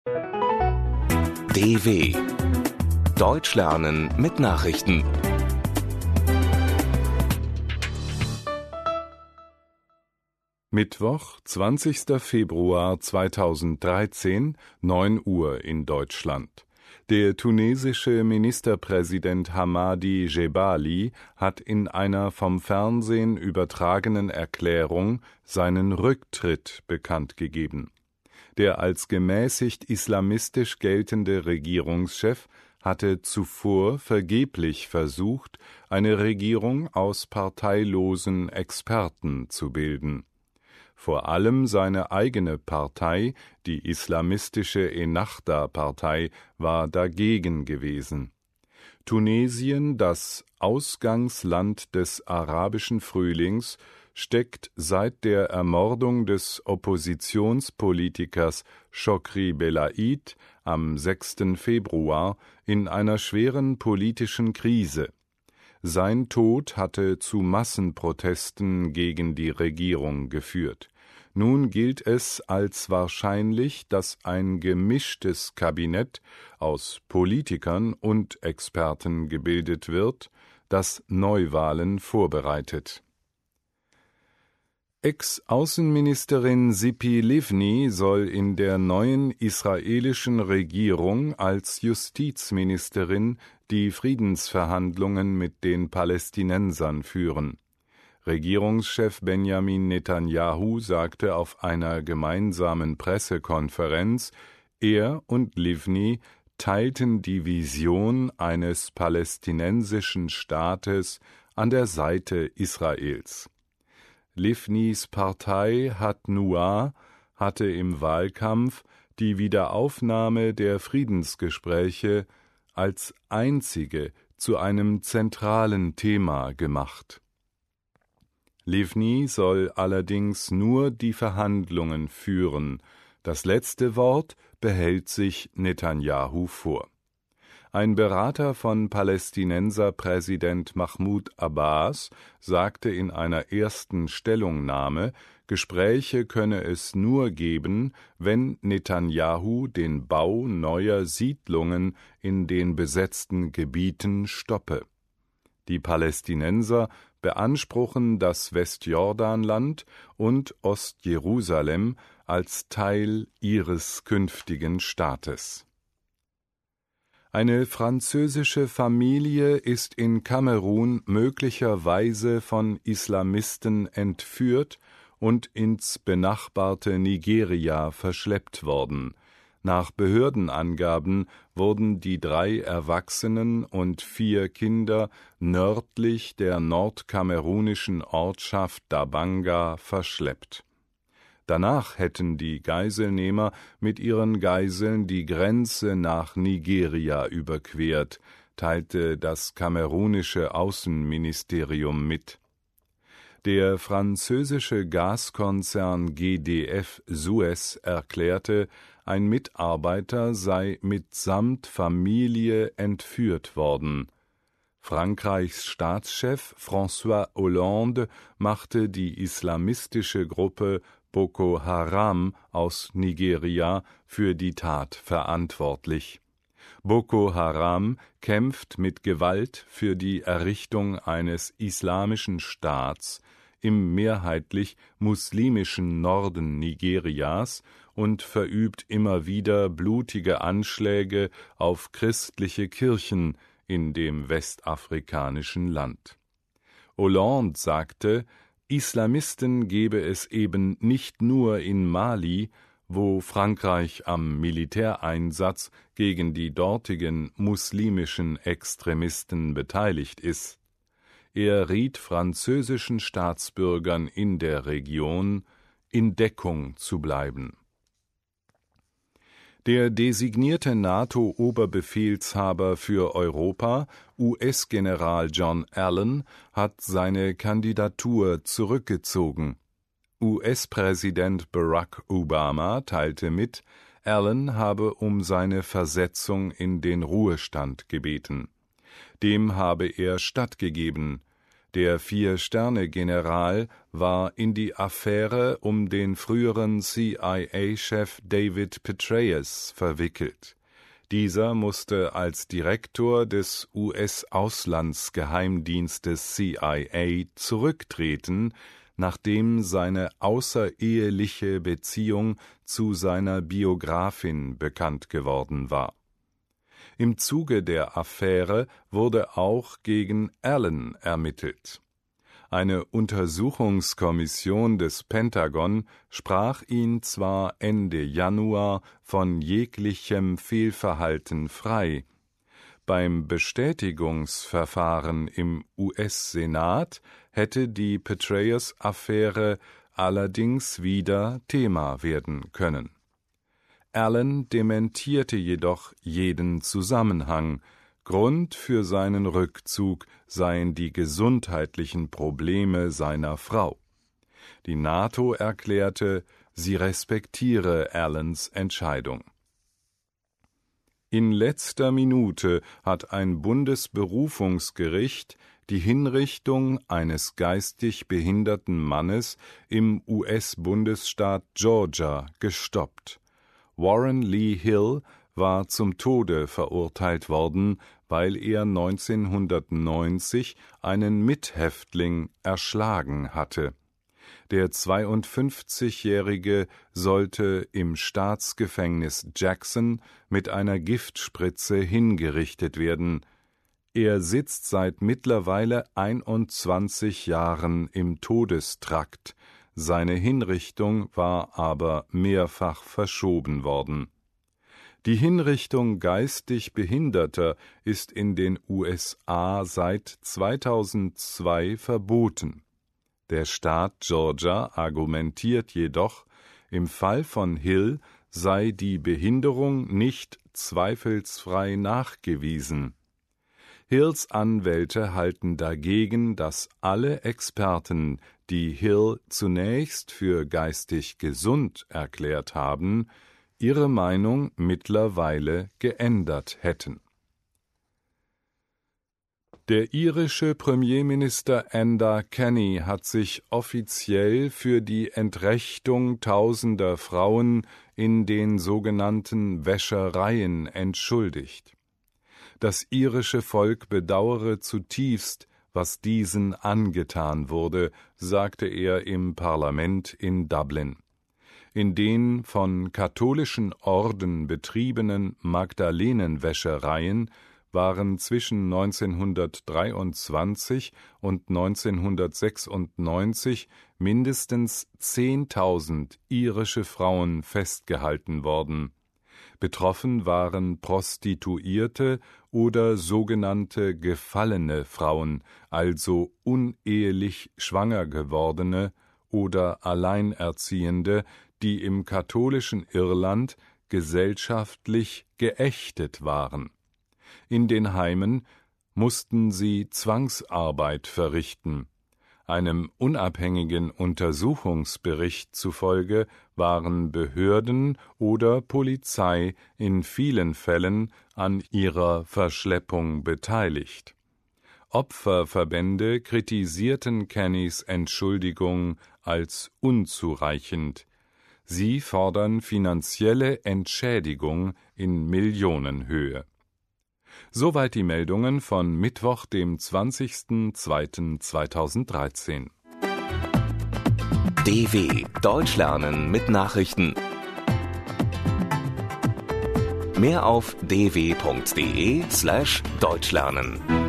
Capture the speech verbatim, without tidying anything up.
D W Deutsch lernen mit Nachrichten. Mittwoch, zwanzigster Februar zweitausenddreizehn, neun Uhr in Deutschland. Der tunesische Ministerpräsident Hamadi Jebali hat in einer vom Fernsehen übertragenen Erklärung seinen Rücktritt bekannt gegeben. Der als gemäßigt islamistisch geltende Regierungschef hatte zuvor vergeblich versucht, eine Regierung aus parteilosen Experten zu bilden. Vor allem seine eigene Partei, die islamistische Ennahda-Partei, war dagegen gewesen. Tunesien, das Ausgangsland des arabischen Frühlings, steckt seit der Ermordung des Oppositionspolitikers Chokri Belaid am sechsten Februar in einer schweren politischen Krise. Sein Tod hatte zu Massenprotesten gegen die Regierung geführt. Nun gilt es als wahrscheinlich, dass ein gemischtes Kabinett aus Politikern und Experten gebildet wird, das Neuwahlen vorbereitet. Ex-Außenministerin Tzipi Livni soll in der neuen israelischen Regierung als Justizministerin die Friedensverhandlungen mit den Palästinensern führen. Regierungschef Benjamin Netanyahu sagte auf einer gemeinsamen Pressekonferenz, er und Livni teilten die Vision eines palästinensischen Staates an der Seite Israels. Livnis Partei Hat-Nuah hatte im Wahlkampf die Wiederaufnahme der Friedensgespräche als einzige zu einem zentralen Thema gemacht. Livni soll allerdings nur die Verhandlungen führen. Das letzte Wort behält sich Netanyahu vor. Ein Berater von Palästinenserpräsident Mahmoud Abbas sagte in einer ersten Stellungnahme, Gespräche könne es nur geben, wenn Netanyahu den Bau neuer Siedlungen in den besetzten Gebieten stoppe. Die Palästinenser beanspruchen das Westjordanland und Ostjerusalem als Teil ihres künftigen Staates. Eine französische Familie ist in Kamerun möglicherweise von Islamisten entführt und ins benachbarte Nigeria verschleppt worden. Nach Behördenangaben wurden die drei Erwachsenen und vier Kinder nördlich der nordkamerunischen Ortschaft Dabanga verschleppt. Danach hätten die Geiselnehmer mit ihren Geiseln die Grenze nach Nigeria überquert, teilte das kamerunische Außenministerium mit. Der französische Gaskonzern G D F Suez erklärte, ein Mitarbeiter sei mitsamt Familie entführt worden. Frankreichs Staatschef François Hollande machte die islamistische Gruppe Boko Haram aus Nigeria für die Tat verantwortlich. Boko Haram kämpft mit Gewalt für die Errichtung eines islamischen Staats im mehrheitlich muslimischen Norden Nigerias und verübt immer wieder blutige Anschläge auf christliche Kirchen in dem westafrikanischen Land. Hollande sagte, Islamisten gebe es eben nicht nur in Mali, wo Frankreich am Militäreinsatz gegen die dortigen muslimischen Extremisten beteiligt ist. Er riet französischen Staatsbürgern in der Region, in Deckung zu bleiben. Der designierte NATO-Oberbefehlshaber für Europa, U S-General John Allen, hat seine Kandidatur zurückgezogen. U S-Präsident Barack Obama teilte mit, Allen habe um seine Versetzung in den Ruhestand gebeten. Dem habe er stattgegeben. Der Vier-Sterne-General war in die Affäre um den früheren C I A-Chef David Petraeus verwickelt. Dieser musste als Direktor des U S-Auslandsgeheimdienstes C I A zurücktreten, nachdem seine außereheliche Beziehung zu seiner Biografin bekannt geworden war. Im Zuge der Affäre wurde auch gegen Allen ermittelt. Eine Untersuchungskommission des Pentagon sprach ihn zwar Ende Januar von jeglichem Fehlverhalten frei. Beim Bestätigungsverfahren im U S-Senat hätte die Petraeus-Affäre allerdings wieder Thema werden können. Allen dementierte jedoch jeden Zusammenhang. Grund für seinen Rückzug seien die gesundheitlichen Probleme seiner Frau. Die NATO erklärte, sie respektiere Allens Entscheidung. In letzter Minute hat ein Bundesberufungsgericht die Hinrichtung eines geistig behinderten Mannes im U S-Bundesstaat Georgia gestoppt. Warren Lee Hill war zum Tode verurteilt worden, weil er neunzehnhundertneunzig einen Mithäftling erschlagen hatte. Der zweiundfünfzigjährige sollte im Staatsgefängnis Jackson mit einer Giftspritze hingerichtet werden. Er sitzt seit mittlerweile einundzwanzig Jahren im Todestrakt. Seine Hinrichtung war aber mehrfach verschoben worden. Die Hinrichtung geistig Behinderter ist in den U S A seit zweitausendzwei verboten. Der Staat Georgia argumentiert jedoch, im Fall von Hill sei die Behinderung nicht zweifelsfrei nachgewiesen. Hills Anwälte halten dagegen, dass alle Experten, die Hill zunächst für geistig gesund erklärt haben, ihre Meinung mittlerweile geändert hätten. Der irische Premierminister Enda Kenny hat sich offiziell für die Entrechtung tausender Frauen in den sogenannten Wäschereien entschuldigt. Das irische Volk bedauere zutiefst, was diesen angetan wurde, sagte er im Parlament in Dublin. In den von katholischen Orden betriebenen Magdalenenwäschereien waren zwischen neunzehnhundertdreiundzwanzig und neunzehnhundertsechsundneunzig mindestens zehntausend irische Frauen festgehalten worden. Betroffen waren Prostituierte oder sogenannte gefallene Frauen, also unehelich schwanger gewordene oder Alleinerziehende, die im katholischen Irland gesellschaftlich geächtet waren. In den Heimen mussten sie Zwangsarbeit verrichten. Einem unabhängigen Untersuchungsbericht zufolge waren Behörden oder Polizei in vielen Fällen an ihrer Verschleppung beteiligt. Opferverbände kritisierten Kennys Entschuldigung als unzureichend. Sie fordern finanzielle Entschädigung in Millionenhöhe. Soweit die Meldungen von Mittwoch, dem zwanzigsten zweiten zweitausenddreizehn. D W Deutsch lernen mit Nachrichten. Mehr auf d w punkt d e slash deutsch lernen.